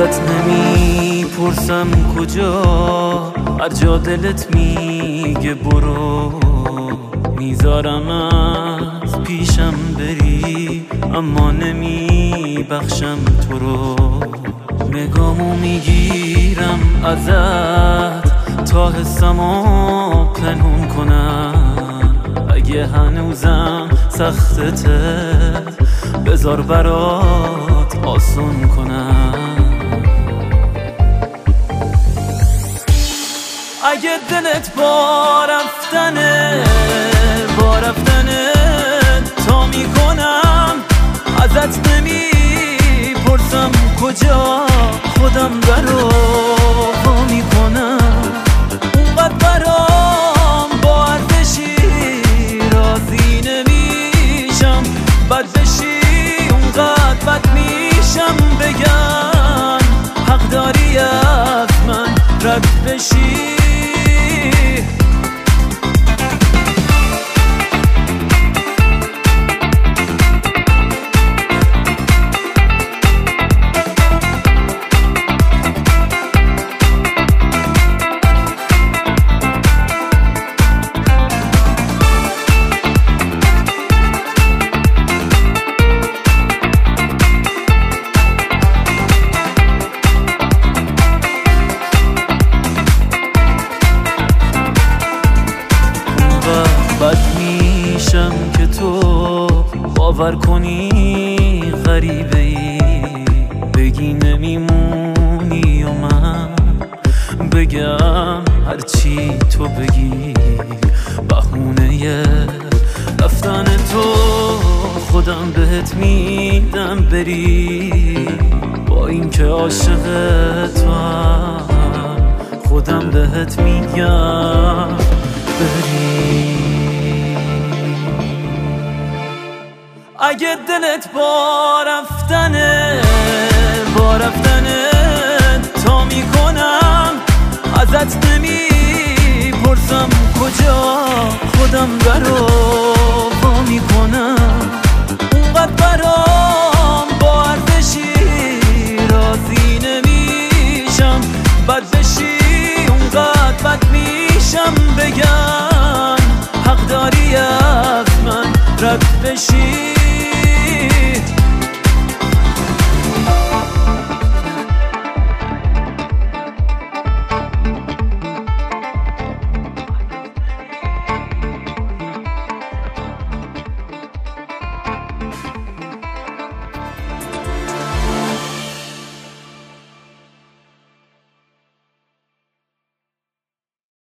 ازت نمیپرسم کجا، هر جا دلت میگه برو، میذارم از پیشم بری، اما نمیبخشم تو رو. نگامو میگیرم ازت تا حسمو پنهون کنم، اگه هنوزم سختته بذار برات آسون کنم. اگه دلت با رفتنه تا میکنم، ازت نمیپرسم کجا، خودم برا میکنم. اونقدر برام با ارزشی راضی نمیشم، بد بشی اونقدر بد میشم، بگن حق داری از من رد بشی. بد میشم که تو باور کنی غریبه ای، بگی نمیمونی و من بگم هرچی تو بگی. بهونه رفتن تو خودم بهت میدم بری، با اینکه عاشق تو هم خودم بهت میگم بری. اگه دلت با رفتنه تا میکنم، ازت نمیپرسم کجا، خودم برا میکنم. اونقدر برام با ارزشی راضی نمیشم، بد بشی اونقدر بد میشم، بگن حق داری از من رد بشی.